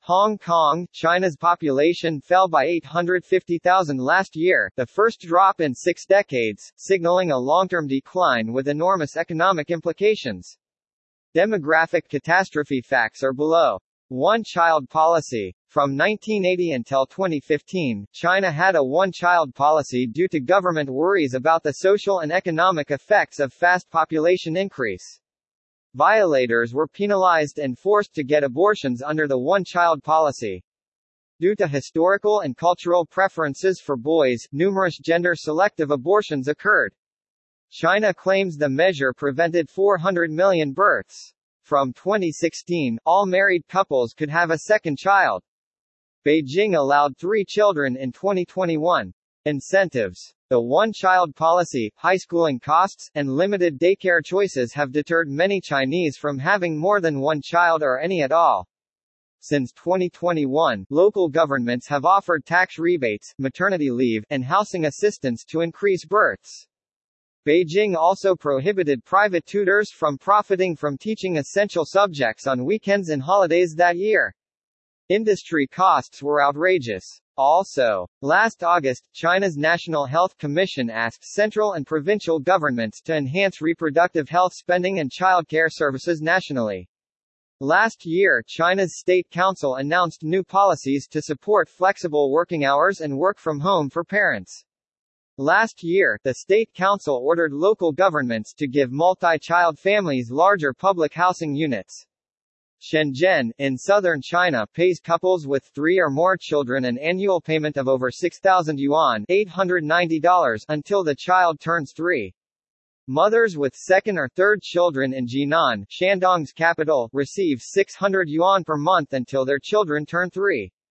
Hong Kong, China's population fell by 850,000 last year, the first drop in 6 decades, signaling a long-term decline with enormous economic implications. Demographic catastrophe facts are below. One-child policy. From 1980 until 2015, China had a one-child policy due to government worries about the social and economic effects of fast population increase. Violators were penalized and forced to get abortions under the one-child policy. Due to historical and cultural preferences for boys, numerous gender-selective abortions occurred. China claims the measure prevented 400 million births. From 2016, all married couples could have a second child. Beijing allowed 3 children in 2021. Incentives. The one-child policy, high schooling costs, and limited daycare choices have deterred many Chinese from having more than one child or any at all. Since 2021, local governments have offered tax rebates, maternity leave, and housing assistance to increase births. Beijing also prohibited private tutors from profiting from teaching essential subjects on weekends and holidays that year. Industry costs were outrageous. Also, last August, China's National Health Commission asked central and provincial governments to enhance reproductive health spending and childcare services nationally. Last year, China's State Council announced new policies to support flexible working hours and work from home for parents. Last year, the State Council ordered local governments to give multi-child families larger public housing units. Shenzhen, in southern China, pays couples with 3 or more children an annual payment of over 6,000 yuan $890 until the child turns 3. Mothers with second or third children in Jinan, Shandong's capital, receive 600 yuan per month until their children turn 3.